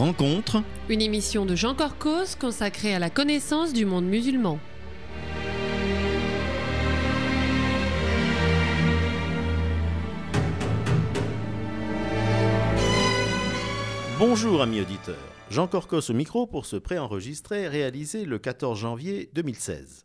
Rencontre, une émission de Jean Corcos consacrée à la connaissance du monde musulman. bonjour amis auditeurs. Jean Corcos au micro pour ce préenregistré réalisé le 14 janvier 2016.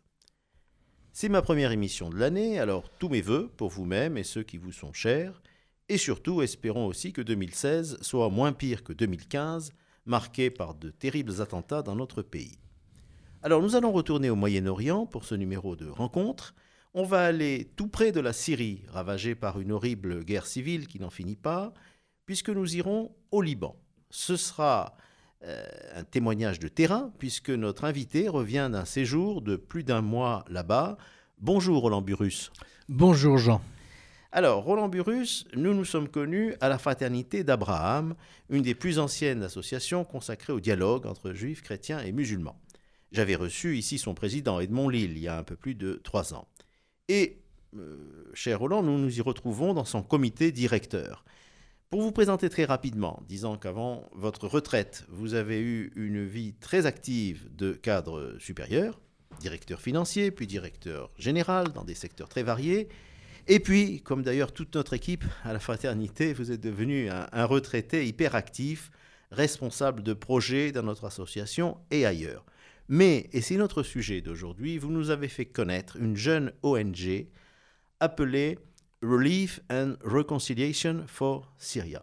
C'est ma première émission de l'année, alors tous mes vœux pour vous-même et ceux qui vous sont chers. Et surtout, espérons aussi que 2016 soit moins pire que 2015, marqué par de terribles attentats dans notre pays. Alors nous allons retourner au Moyen-Orient pour ce numéro de rencontre. On va aller tout près de la Syrie, ravagée par une horrible guerre civile qui n'en finit pas, puisque nous irons au Liban. Ce sera un témoignage de terrain, puisque notre invité revient d'un séjour de plus d'un mois là-bas. Bonjour Roland Burrus. Bonjour Jean. Alors, Roland Burrus, nous nous sommes connus à la Fraternité d'Abraham, une des plus anciennes associations consacrées au dialogue entre juifs, chrétiens et musulmans. J'avais reçu ici son président, Edmond Lille, il y a un peu plus de 3 ans. Et, cher Roland, nous nous y retrouvons dans son comité directeur. Pour vous présenter très rapidement, disant qu'avant votre retraite, vous avez eu une vie très active de cadre supérieur, directeur financier, puis directeur général dans des secteurs très variés. Et puis, comme d'ailleurs toute notre équipe à la Fraternité, vous êtes devenu un retraité hyperactif, responsable de projets dans notre association et ailleurs. Mais, et c'est notre sujet d'aujourd'hui, vous nous avez fait connaître une jeune ONG appelée Relief and Reconciliation for Syria.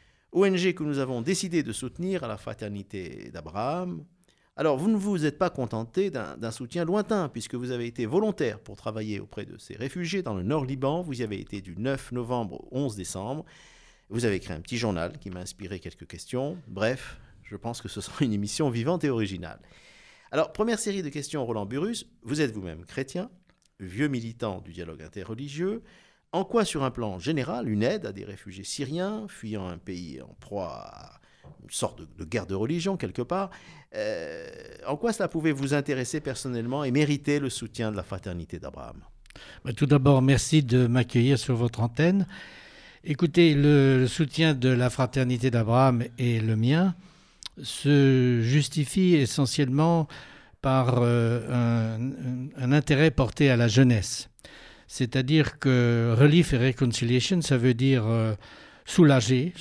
ONG que nous avons décidé de soutenir à la Fraternité d'Abraham. Alors, vous ne vous êtes pas contenté d'un soutien lointain, puisque vous avez été volontaire pour travailler auprès de ces réfugiés dans le Nord Liban. Vous y avez été du 9 novembre au 11 décembre. Vous avez écrit un petit journal qui m'a inspiré quelques questions. Bref, je pense que ce sera une émission vivante et originale. Alors, première série de questions, Roland Burrus. Vous êtes vous-même chrétien, vieux militant du dialogue interreligieux. En quoi, sur un plan général, une aide à des réfugiés syriens fuyant un pays en proie à une sorte de guerre de religion quelque part, en quoi cela pouvait vous intéresser personnellement et mériter le soutien de la Fraternité d'Abraham ? Tout d'abord, merci de m'accueillir sur votre antenne. Écoutez, le soutien de la Fraternité d'Abraham et le mien se justifie essentiellement par un intérêt porté à la jeunesse. C'est-à-dire que Relief et Reconciliation, ça veut dire soulager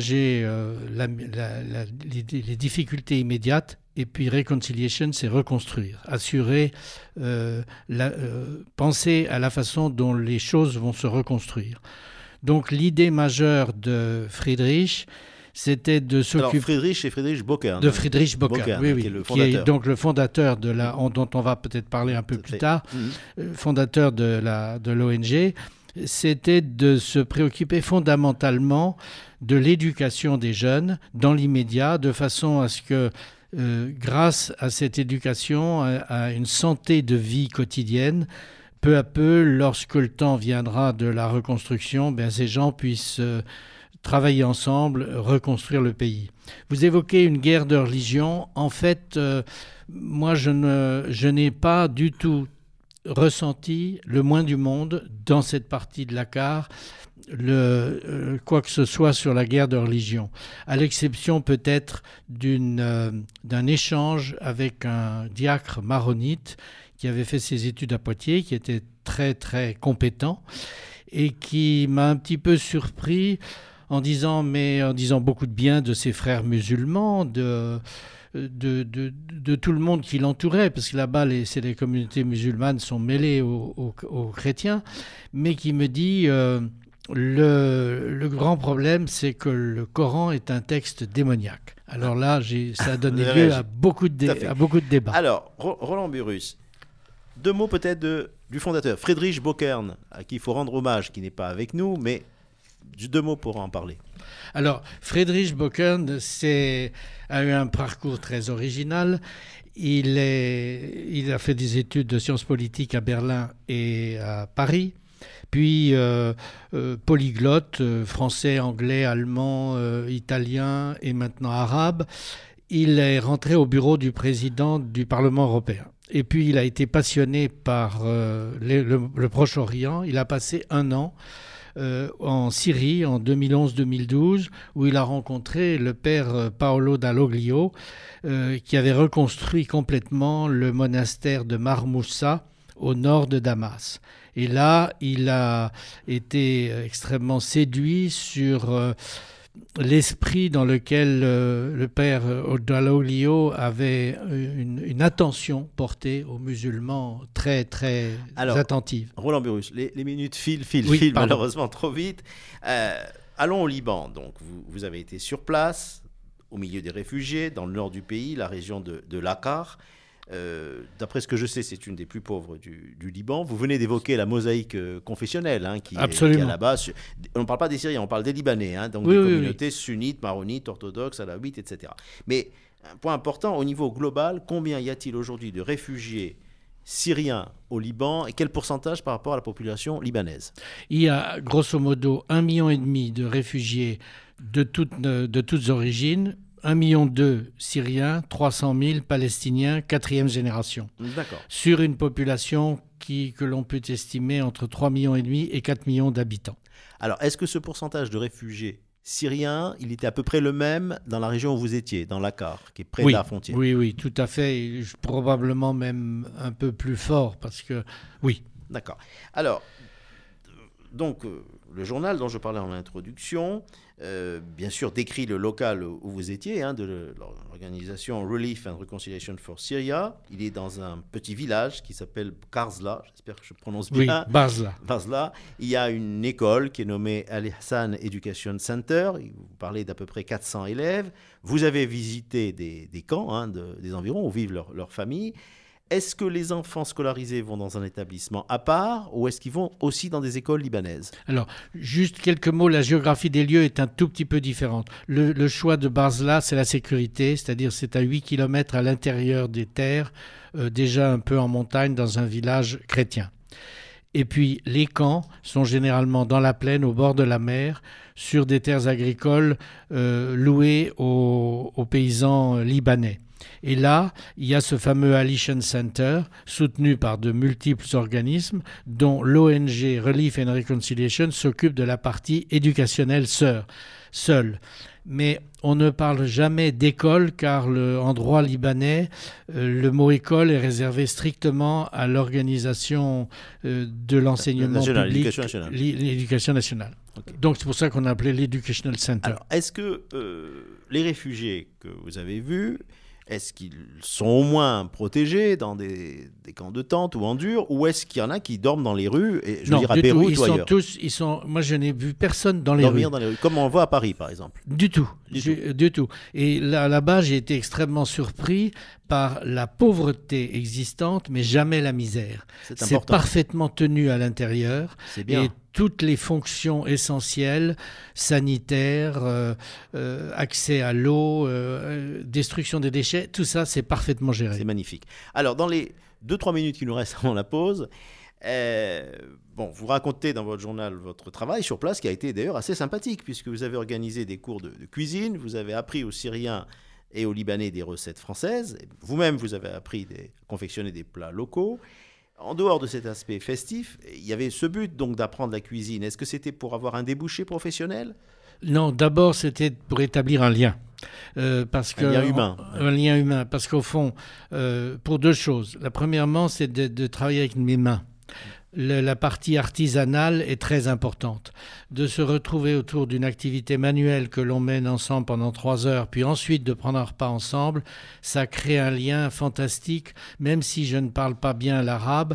les difficultés immédiates, et puis Reconciliation, c'est reconstruire, assurer, penser à la façon dont les choses vont se reconstruire. Donc l'idée majeure de Friedrich, c'était de s'occuper... Alors Friedrich et Friedrich Böckern. De Friedrich Böckern, oui, qui est donc le fondateur dont on va peut-être parler un peu plus tard, fondateur de l'ONG. C'était de se préoccuper fondamentalement de l'éducation des jeunes dans l'immédiat, de façon à ce que, grâce à cette éducation, à une santé de vie quotidienne, peu à peu, lorsque le temps viendra de la reconstruction, ces gens puissent travailler ensemble, reconstruire le pays. Vous évoquez une guerre de religion. En fait, moi, je n'ai pas du tout ressenti, le moins du monde, dans cette partie de l'ACAR, quoi que ce soit sur la guerre de religion, à l'exception peut-être d'un échange avec un diacre maronite qui avait fait ses études à Poitiers, qui était très très compétent et qui m'a un petit peu surpris en disant beaucoup de bien de ses frères musulmans, de tout le monde qui l'entourait, parce que là-bas, les communautés musulmanes sont mêlées aux chrétiens, mais qui me dit le grand problème, c'est que le Coran est un texte démoniaque. Alors là, ça a donné lieu à beaucoup de débats. Alors, Roland Burrus, 2 mots peut-être du fondateur, Friedrich Böckern, à qui il faut rendre hommage, qui n'est pas avec nous, mais 2 mots pour en parler. Alors, Friedrich Böckern a eu un parcours très original. Il a fait des études de sciences politiques à Berlin et à Paris. Puis polyglotte, français, anglais, allemand, italien et maintenant arabe. Il est rentré au bureau du président du Parlement européen. Et puis il a été passionné par le Proche-Orient. Il a passé 1 an en Syrie en 2011-2012, où il a rencontré le père Paolo Dalloglio, qui avait reconstruit complètement le monastère de Mar Moussa au nord de Damas. Et là, il a été extrêmement séduit sur l'esprit dans lequel le père Dalloglio avait une attention portée aux musulmans très, très attentive. Roland Burrus, les minutes filent malheureusement trop vite. Allons au Liban. Donc, vous avez été sur place, au milieu des réfugiés, dans le nord du pays, la région de Lakar. D'après ce que je sais, c'est une des plus pauvres du Liban. Vous venez d'évoquer la mosaïque confessionnelle qui est là-bas. On ne parle pas des Syriens, on parle des Libanais, donc des communautés sunnites, maronites, orthodoxes, alaouites, etc. Mais un point important, au niveau global, combien y a-t-il aujourd'hui de réfugiés syriens au Liban et quel pourcentage par rapport à la population libanaise? Il y a grosso modo 1,5 million de réfugiés de toutes origines. 1,2 million Syriens, 300 000 Palestiniens, 4e génération. D'accord. Sur une population que l'on peut estimer entre 3,5 millions et 4 millions d'habitants. Alors, est-ce que ce pourcentage de réfugiés syriens, il était à peu près le même dans la région où vous étiez, dans Lakar, qui est près de la frontière? Oui, tout à fait. Probablement même un peu plus fort, parce que... Oui. D'accord. Alors, donc, le journal dont je parlais en introduction, bien sûr, décrit le local où vous étiez, de l'organisation Relief and Reconciliation for Syria. Il est dans un petit village qui s'appelle Karzla, j'espère que je prononce bien. Oui, Barzla. Il y a une école qui est nommée Al Hassan Education Center. Vous parlez d'à peu près 400 élèves. Vous avez visité des camps, des environs où vivent leurs familles. Est-ce que les enfants scolarisés vont dans un établissement à part ou est-ce qu'ils vont aussi dans des écoles libanaises? Alors, juste quelques mots, la géographie des lieux est un tout petit peu différente. Le choix de Barzla, c'est la sécurité, c'est-à-dire c'est à 8 km à l'intérieur des terres, déjà un peu en montagne, dans un village chrétien. Et puis, les camps sont généralement dans la plaine, au bord de la mer, sur des terres agricoles louées aux paysans libanais. Et là, il y a ce fameux Alition Center, soutenu par de multiples organismes, dont l'ONG Relief and Reconciliation s'occupe de la partie éducationnelle seule. Mais on ne parle jamais d'école, car en droit libanais, le mot école est réservé strictement à l'organisation de l'enseignement public, l'éducation nationale. Okay. Donc c'est pour ça qu'on a appelé l'Educational Center. Alors, est-ce que les réfugiés que vous avez vus, est-ce qu'ils sont au moins protégés dans des camps de tente ou en dur, ou est-ce qu'il y en a qui dorment dans les rues, à Beyrouth ou ailleurs? Moi, je n'ai vu personne dans les rues. Dormir dans les rues, comme on le voit à Paris, par exemple. Du tout. Et là-bas, j'ai été extrêmement surpris par la pauvreté existante, mais jamais la misère. C'est parfaitement tenu à l'intérieur. C'est bien. Et toutes les fonctions essentielles, sanitaires, accès à l'eau, destruction des déchets, tout ça, c'est parfaitement géré. C'est magnifique. Alors, dans les 2-3 minutes qui nous restent avant la pause, vous racontez dans votre journal votre travail sur place, qui a été d'ailleurs assez sympathique, puisque vous avez organisé des cours de cuisine, vous avez appris aux Syriens et aux Libanais des recettes françaises, vous-même vous avez appris à confectionner des plats locaux. En dehors de cet aspect festif, il y avait ce but donc d'apprendre la cuisine. Est-ce que c'était pour avoir un débouché professionnel? Non, d'abord c'était pour établir un lien. Un lien humain. Un lien humain, parce qu'au fond, pour deux choses. La premièrement, c'est de travailler avec mes mains. La partie artisanale est très importante. De se retrouver autour d'une activité manuelle que l'on mène ensemble pendant 3 heures, puis ensuite de prendre un repas ensemble, ça crée un lien fantastique. Même si je ne parle pas bien l'arabe,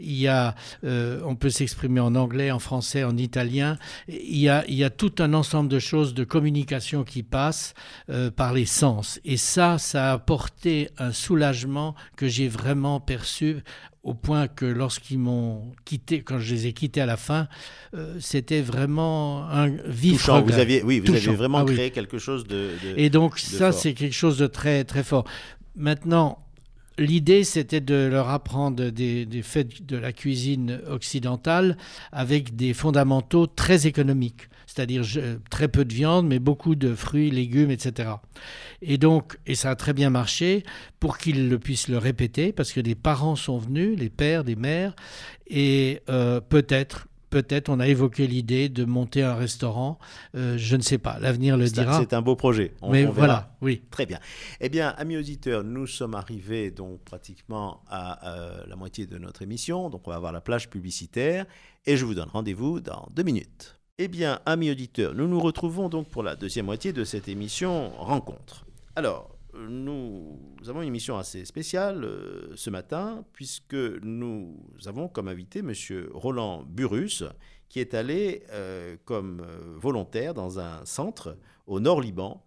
on peut s'exprimer en anglais, en français, en italien. Il y a tout un ensemble de choses de communication qui passent par les sens. Et ça a apporté un soulagement que j'ai vraiment perçu, au point que lorsqu'ils m'ont quitté, quand je les ai quittés à la fin, c'était vraiment un vif touchant. regret. Vous avez vraiment créé quelque chose de Et donc de ça, fort. C'est quelque chose de très, très fort. Maintenant, l'idée, c'était de leur apprendre des faits de la cuisine occidentale avec des fondamentaux très économiques. C'est-à-dire très peu de viande, mais beaucoup de fruits, légumes, etc. Et ça a très bien marché pour qu'ils puissent le répéter, parce que des parents sont venus, les pères, des mères, et peut-être peut-être on a évoqué l'idée de monter un restaurant. Je ne sais pas, l'avenir le dira. C'est un beau projet. Mais voilà, oui. Très bien. Eh bien, amis auditeurs, nous sommes arrivés donc pratiquement à la moitié de notre émission. Donc, on va avoir la plage publicitaire et je vous donne rendez-vous dans 2 minutes. Eh bien, amis auditeurs, nous nous retrouvons donc pour la deuxième moitié de cette émission Rencontre. Alors, nous avons une émission assez spéciale ce matin, puisque nous avons comme invité M. Roland Burrus, qui est allé comme volontaire dans un centre au Nord-Liban.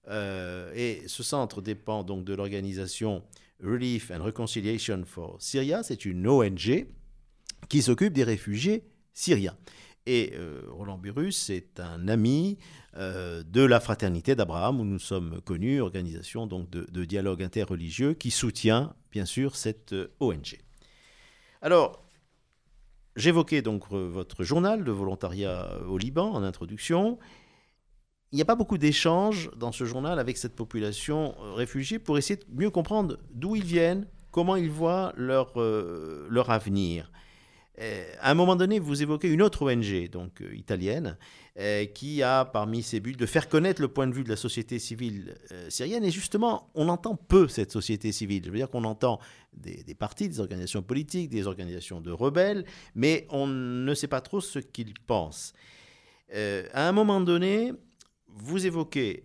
Et ce centre dépend donc de l'organisation Relief and Reconciliation for Syria. C'est une ONG qui s'occupe des réfugiés syriens. Et Roland Burrus est un ami de la Fraternité d'Abraham, où nous sommes connus, organisation donc de dialogue interreligieux qui soutient bien sûr cette ONG. Alors, j'évoquais donc votre journal de volontariat au Liban en introduction. Il n'y a pas beaucoup d'échanges dans ce journal avec cette population réfugiée pour essayer de mieux comprendre d'où ils viennent, comment ils voient leur avenir. À un moment donné, vous évoquez une autre ONG, donc italienne, qui a parmi ses buts de faire connaître le point de vue de la société civile syrienne. Et justement, on entend peu cette société civile. Je veux dire qu'on entend des partis, des organisations politiques, des organisations de rebelles, mais on ne sait pas trop ce qu'ils pensent. À un moment donné, vous évoquez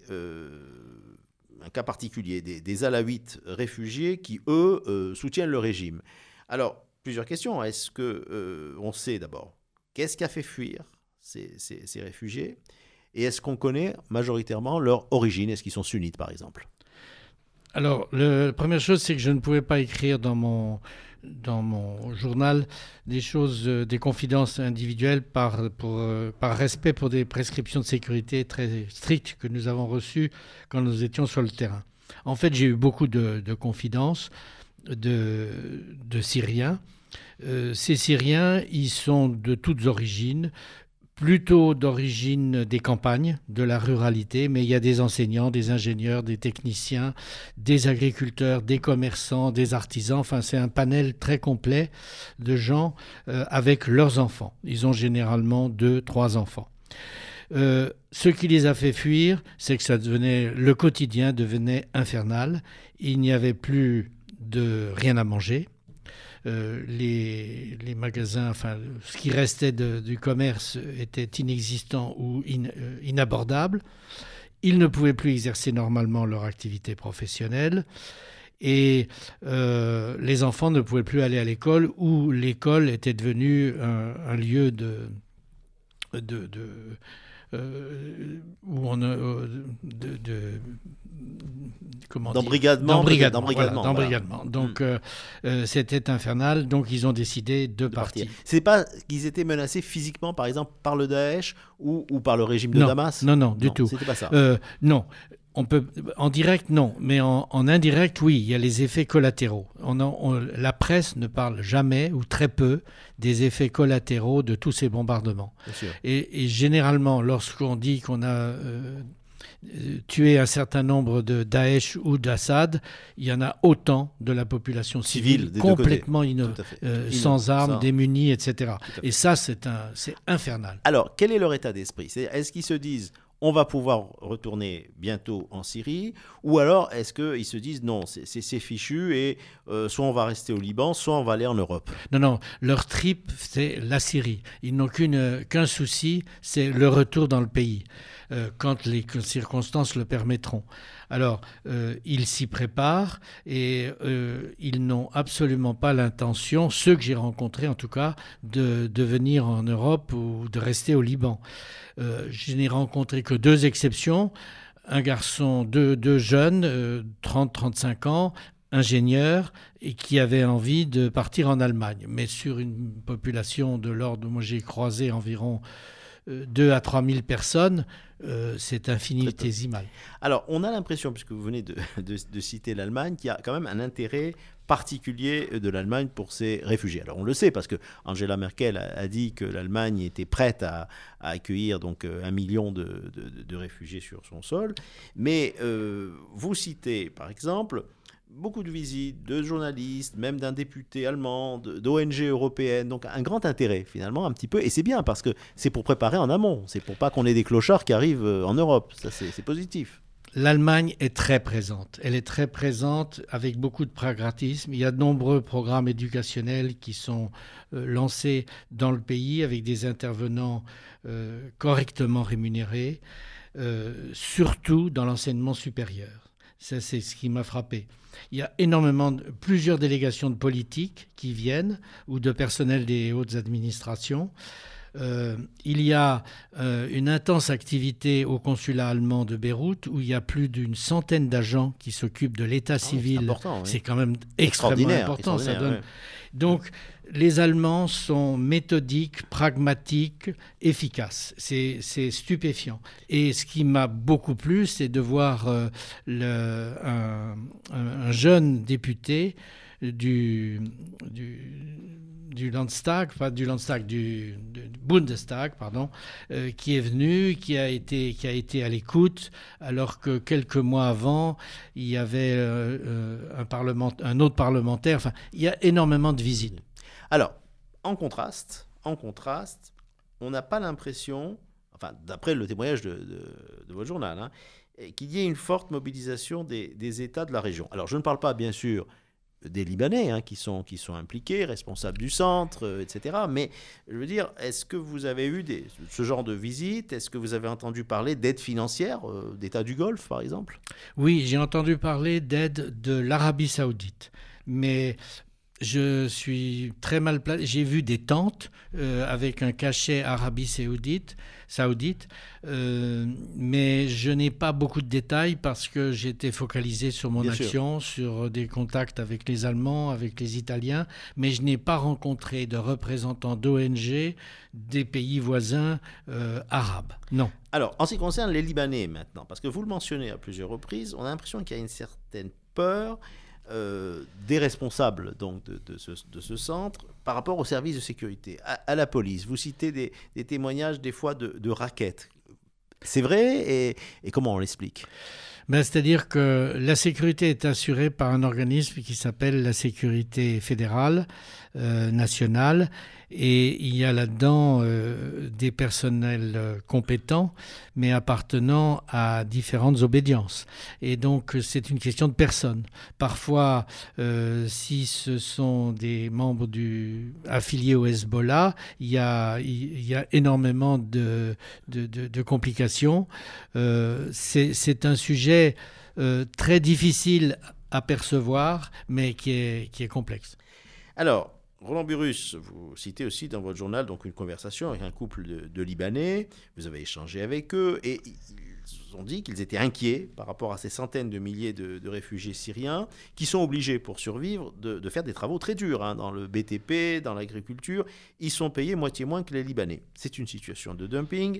un cas particulier, des Alaouites réfugiés qui, eux, soutiennent le régime. Alors, plusieurs questions. Est-ce qu'on sait d'abord qu'est-ce qui a fait fuir ces réfugiés? Et est-ce qu'on connaît majoritairement leur origine? Est-ce qu'ils sont sunnites, par exemple? Alors, la première chose, c'est que je ne pouvais pas écrire dans mon journal des choses, des confidences individuelles par respect pour des prescriptions de sécurité très strictes que nous avons reçues quand nous étions sur le terrain. En fait, j'ai eu beaucoup de confidences de Syriens. Ces Syriens, ils sont de toutes origines, plutôt d'origine des campagnes, de la ruralité, mais il y a des enseignants, des ingénieurs, des techniciens, des agriculteurs, des commerçants, des artisans. Enfin, c'est un panel très complet de gens avec leurs enfants. Ils ont généralement 2-3 enfants. Ce qui les a fait fuir, c'est que le quotidien devenait infernal. Il n'y avait plus rien à manger. Les magasins, enfin, ce qui restait du commerce était inexistant ou inabordable. Ils ne pouvaient plus exercer normalement leur activité professionnelle. Et les enfants ne pouvaient plus aller à l'école, où l'école était devenue un lieu d'embrigadement. Donc c'était infernal, donc ils ont décidé de partir. C'est pas qu'ils étaient menacés physiquement, par exemple, par le Daesh ou par le régime de Damas? Non, du tout. C'était pas ça. Non. En direct, non, mais en indirect, oui, il y a les effets collatéraux. La presse ne parle jamais ou très peu des effets collatéraux de tous ces bombardements. Et généralement, lorsqu'on dit qu'on a tué un certain nombre de Daesh ou d'Assad, il y en a autant de la population civile complètement sans armes, démunie, etc. Et ça, c'est infernal. Alors, quel est leur état d'esprit? Est-ce qu'ils se disent on va pouvoir retourner bientôt en Syrie, ou alors est-ce qu'ils se disent non, c'est fichu et soit on va rester au Liban, soit on va aller en Europe? Non, leur trip, c'est la Syrie. Ils n'ont qu'un souci, c'est le retour dans le pays, quand les circonstances le permettront. Alors, ils s'y préparent et ils n'ont absolument pas l'intention, ceux que j'ai rencontrés en tout cas, de venir en Europe ou de rester au Liban. Je n'ai rencontré que 2 exceptions. Un garçon, deux jeunes, 30-35 ans, ingénieurs, et qui avaient envie de partir en Allemagne. Mais sur une population de l'ordre, moi j'ai croisé environ 2 à 3 000 personnes, c'est infinitésimal. Alors, on a l'impression, puisque vous venez de citer l'Allemagne, qu'il y a quand même un intérêt particulier de l'Allemagne pour ses réfugiés. Alors, on le sait parce que Angela Merkel a dit que l'Allemagne était prête à accueillir donc 1 million de réfugiés sur son sol. Mais vous citez, par exemple, beaucoup de visites, de journalistes, même d'un député allemand, d'ONG européennes, donc un grand intérêt finalement un petit peu, et c'est bien parce que c'est pour préparer en amont, c'est pour pas qu'on ait des clochards qui arrivent en Europe, ça c'est positif. L'Allemagne est très présente. Elle est très présente avec beaucoup de pragmatisme. Il y a de nombreux programmes éducationnels qui sont lancés dans le pays avec des intervenants correctement rémunérés, surtout dans l'enseignement supérieur. Ça, c'est ce qui m'a frappé. Il y a plusieurs délégations de politiques qui viennent ou de personnel des hautes administrations. Il y a une intense activité au consulat allemand de Beyrouth où il y a plus d'une centaine d'agents qui s'occupent de l'état civil. C'est important, oui. C'est quand même extrêmement important. Ça donne... Donc, les Allemands sont méthodiques, pragmatiques, efficaces. C'est stupéfiant. Et ce qui m'a beaucoup plu, c'est de voir un jeune député du Bundestag, pardon, qui est venu, qui a été à l'écoute, alors que quelques mois avant, il y avait un autre parlementaire. Enfin, il y a énormément de visites. Alors, en contraste, on n'a pas l'impression, enfin, d'après le témoignage de votre journal, hein, qu'il y ait une forte mobilisation des États de la région. Alors, je ne parle pas, bien sûr, des Libanais hein, qui sont impliqués, responsables du centre, etc. Mais je veux dire, est-ce que vous avez eu ce genre de visite? Est-ce que vous avez entendu parler d'aides financières d'États du Golfe, par exemple? Oui, j'ai entendu parler d'aide de l'Arabie Saoudite. Mais je suis très mal placé. J'ai vu des tentes avec un cachet Arabie Saoudite, mais je n'ai pas beaucoup de détails parce que j'étais focalisé sur mon action, sur des contacts avec les Allemands, avec les Italiens, mais je n'ai pas rencontré de représentants d'ONG des pays voisins arabes. Non. Alors, en ce qui concerne les Libanais maintenant, parce que vous le mentionnez à plusieurs reprises, on a l'impression qu'il y a une certaine peur des responsables donc, de ce centre par rapport aux services de sécurité, à la police. Vous citez des témoignages des fois de raquettes. C'est vrai et comment on l'explique? C'est-à-dire que la sécurité est assurée par un organisme qui s'appelle la sécurité fédérale, nationale, et il y a là-dedans des personnels compétents, mais appartenant à différentes obédiences. Et donc, c'est une question de personnes. Parfois, si ce sont des membres affiliés au Hezbollah, il y a énormément de complications. C'est un sujet très difficile à percevoir, mais qui est complexe. Alors, Roland Burrus, vous citez aussi dans votre journal donc une conversation avec un couple de Libanais. Vous avez échangé avec eux et ils ont dit qu'ils étaient inquiets par rapport à ces centaines de milliers de réfugiés syriens qui sont obligés pour survivre de faire des travaux très durs hein, dans le BTP, dans l'agriculture. Ils sont payés moitié moins que les Libanais. C'est une situation de dumping.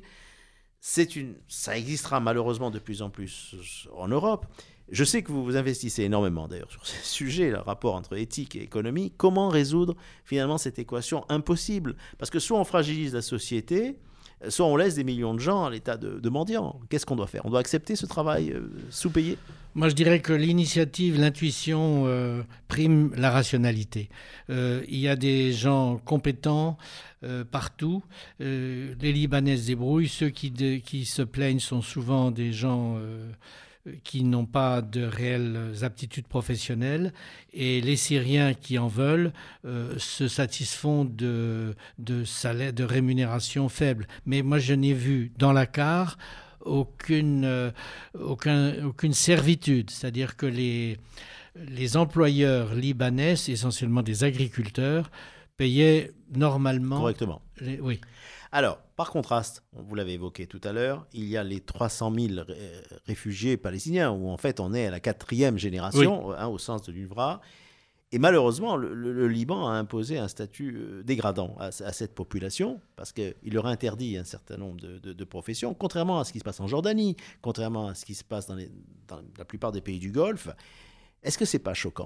Ça existera malheureusement de plus en plus en Europe. Je sais que vous vous investissez énormément d'ailleurs sur ces sujets, le rapport entre éthique et économie. Comment résoudre finalement cette équation impossible? Parce que soit on fragilise la société, soit on laisse des millions de gens à l'état de mendiants. Qu'est-ce qu'on doit faire? On doit accepter ce travail sous-payé? Moi, je dirais que l'initiative, l'intuition prime la rationalité. Il y a des gens compétents partout. Les Libanais se débrouillent. Ceux qui se plaignent sont souvent des gens qui n'ont pas de réelles aptitudes professionnelles. Et les Syriens qui en veulent se satisfont de salaires, de rémunérations faibles. Mais moi, je n'ai vu dans la CAR aucune servitude. C'est-à-dire que les employeurs libanais, essentiellement des agriculteurs, payaient normalement... Correctement. Oui. Alors, par contraste, vous l'avez évoqué tout à l'heure, il y a les 300 000 réfugiés palestiniens, où en fait on est à la 4e génération, oui. Au sens de l'UNRWA. Et malheureusement, le Liban a imposé un statut dégradant à cette population, parce qu'il leur interdit un certain nombre de professions, contrairement à ce qui se passe en Jordanie, contrairement à ce qui se passe dans la plupart des pays du Golfe. Est-ce que ce n'est pas choquant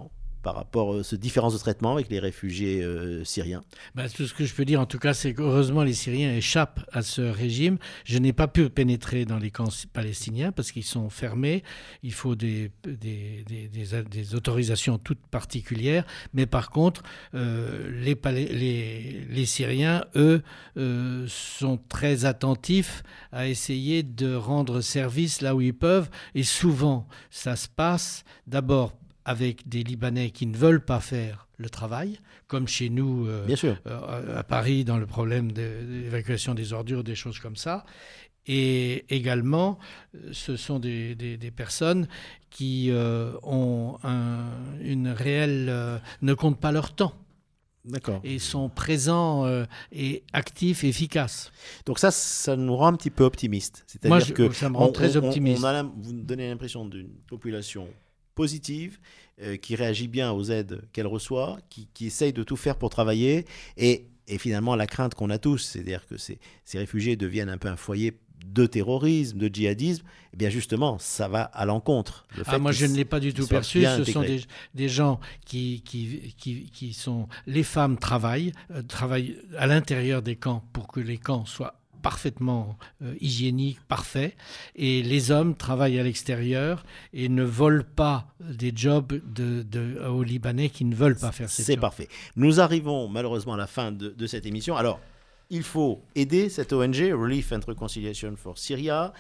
par rapport à cette différence de traitement avec les réfugiés syriens? Tout ce que je peux dire en tout cas, c'est qu'heureusement les Syriens échappent à ce régime. Je n'ai pas pu pénétrer dans les camps palestiniens parce qu'ils sont fermés. Il faut des autorisations toutes particulières. Mais par contre, les Syriens, eux, sont très attentifs à essayer de rendre service là où ils peuvent. Et souvent, ça se passe d'abord avec des Libanais qui ne veulent pas faire le travail, comme chez nous à Paris dans le problème de l'évacuation des ordures, des choses comme ça. Et également, ce sont des personnes qui ont une réelle... ne comptent pas leur temps. D'accord. Et sont présents et actifs et efficaces. Donc ça nous rend un petit peu optimistes. C'est-à-dire que ça me rend très optimiste. Vous donnez l'impression d'une population positive, qui réagit bien aux aides qu'elle reçoit, qui essaye de tout faire pour travailler. Et finalement, la crainte qu'on a tous, c'est-à-dire que ces réfugiés deviennent un peu un foyer de terrorisme, de djihadisme, eh bien justement, ça va à l'encontre. Moi, je ne l'ai pas du tout perçu. Ce sont des gens qui sont... Les femmes travaillent à l'intérieur des camps pour que les camps soient parfaitement hygiéniques, parfaits. Et les hommes travaillent à l'extérieur et ne volent pas des jobs aux Libanais qui ne veulent pas faire ces jobs. C'est parfait. Nous arrivons malheureusement à la fin de cette émission. Alors, il faut aider cette ONG, Relief and Reconciliation for Syria.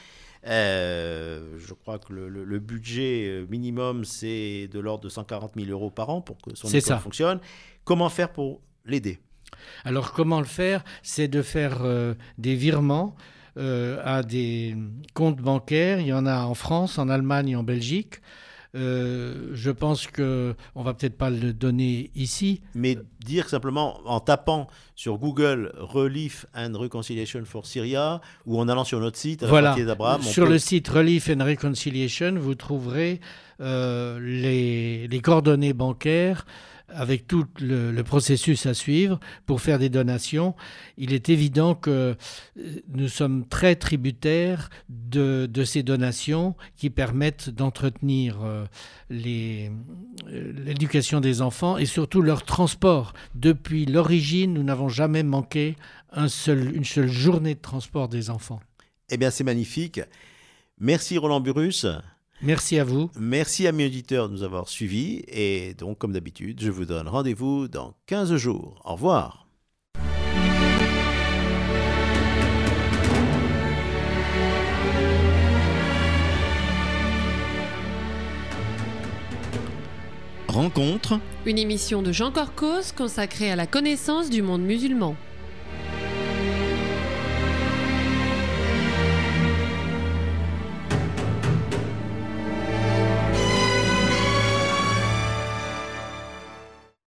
Je crois que le budget minimum, c'est de l'ordre de 140 000 € par an pour que son école fonctionne. Comment faire pour l'aider ? Alors, comment le faire ? C'est de faire des virements à des comptes bancaires. Il y en a en France, en Allemagne et en Belgique. Je pense qu'on ne va peut-être pas le donner ici. Mais dire simplement en tapant sur Google Relief and Reconciliation for Syria ou en allant sur notre site, d'Abraham. Sur le site Relief and Reconciliation, vous trouverez les coordonnées bancaires avec tout le processus à suivre pour faire des donations. Il est évident que nous sommes très tributaires de ces donations qui permettent d'entretenir l'éducation des enfants et surtout leur transport. Depuis l'origine, nous n'avons jamais manqué une seule journée de transport des enfants. Eh bien, c'est magnifique. Merci Roland Burrus. Merci à vous. Merci à mes auditeurs de nous avoir suivis. Et donc, comme d'habitude, je vous donne rendez-vous dans 15 jours. Au revoir. Rencontre. Une émission de Jean Corcos consacrée à la connaissance du monde musulman.